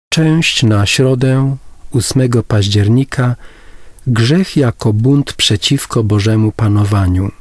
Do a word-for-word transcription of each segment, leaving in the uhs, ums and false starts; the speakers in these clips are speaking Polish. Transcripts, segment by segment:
Część na środę ósmego października. Grzech jako bunt przeciwko Bożemu panowaniu.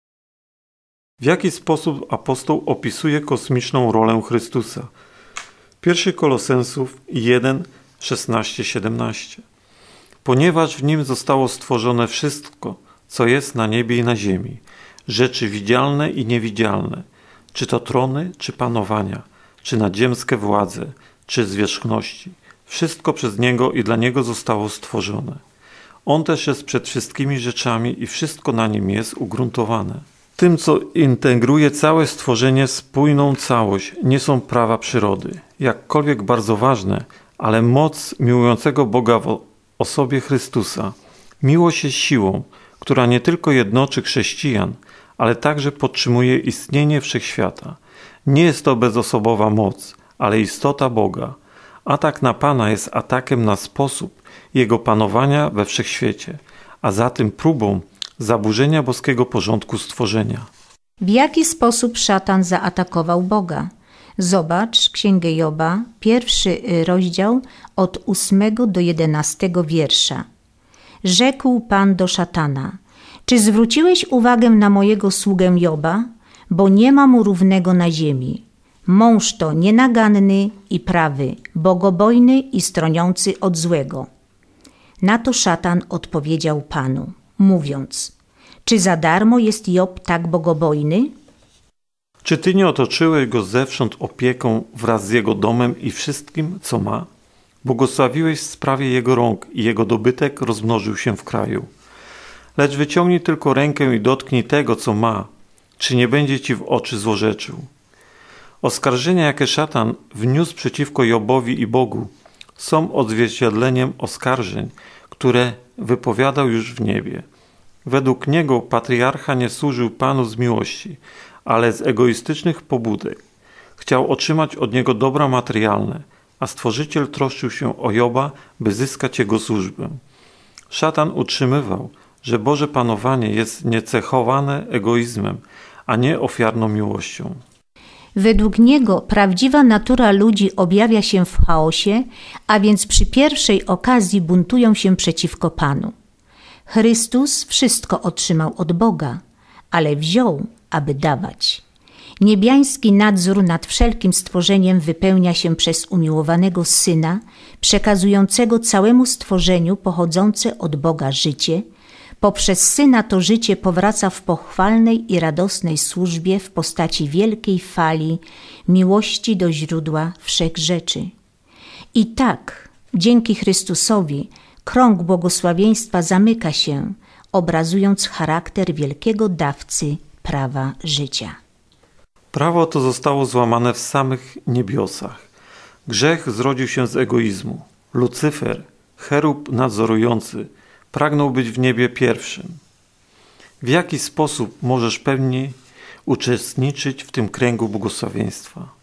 W jaki sposób apostoł opisuje kosmiczną rolę Chrystusa? Pierwszy Kolosensów jeden, szesnaście siedemnaście. Ponieważ w Nim zostało stworzone wszystko, co jest na niebie i na ziemi, rzeczy widzialne i niewidzialne, czy to trony, czy panowania, czy nadziemskie władze, czy zwierzchności. Wszystko przez Niego i dla Niego zostało stworzone. On też jest przed wszystkimi rzeczami i wszystko na Nim jest ugruntowane. Tym, co integruje całe stworzenie, spójną całość, nie są prawa przyrody, jakkolwiek bardzo ważne, ale moc miłującego Boga w osobie Chrystusa. Miłość jest siłą, która nie tylko jednoczy chrześcijan, ale także podtrzymuje istnienie wszechświata. Nie jest to bezosobowa moc, ale istota Boga. Atak na Pana jest atakiem na sposób Jego panowania we wszechświecie, a zatem próbą zaburzenia boskiego porządku stworzenia. W jaki sposób szatan zaatakował Boga? Zobacz Księgę Joba, pierwszy rozdział od ósmego do jedenastego wiersza. Rzekł Pan do szatana: czy zwróciłeś uwagę na mojego sługę Joba? Bo nie ma mu równego na ziemi. Mąż to nienaganny i prawy, bogobojny i stroniący od złego. Na to szatan odpowiedział Panu, mówiąc: czy za darmo jest Job tak bogobojny? Czy Ty nie otoczyłeś go zewsząd opieką wraz z jego domem i wszystkim, co ma? Błogosławiłeś w sprawie jego rąk i jego dobytek rozmnożył się w kraju. Lecz wyciągnij tylko rękę i dotknij tego, co ma, czy nie będzie Ci w oczy złorzeczył. Oskarżenia, jakie szatan wniósł przeciwko Jobowi i Bogu, są odzwierciedleniem oskarżeń, które wypowiadał już w niebie. Według niego patriarcha nie służył Panu z miłości, ale z egoistycznych pobudek. Chciał otrzymać od niego dobra materialne, a Stworzyciel troszczył się o Joba, by zyskać jego służbę. Szatan utrzymywał, że Boże panowanie jest niecechowane egoizmem, a nie ofiarną miłością. Według niego prawdziwa natura ludzi objawia się w chaosie, a więc przy pierwszej okazji buntują się przeciwko Panu. Chrystus wszystko otrzymał od Boga, ale wziął, aby dawać. Niebiański nadzór nad wszelkim stworzeniem wypełnia się przez umiłowanego Syna, przekazującego całemu stworzeniu pochodzące od Boga życie. Poprzez Syna to życie powraca w pochwalnej i radosnej służbie w postaci wielkiej fali miłości do źródła wszech rzeczy. I tak, dzięki Chrystusowi, krąg błogosławieństwa zamyka się, obrazując charakter wielkiego dawcy prawa życia. Prawo to zostało złamane w samych niebiosach. Grzech zrodził się z egoizmu. Lucyfer, cherub nadzorujący, pragnął być w niebie pierwszym. W jaki sposób możesz pełniej uczestniczyć w tym kręgu błogosławieństwa?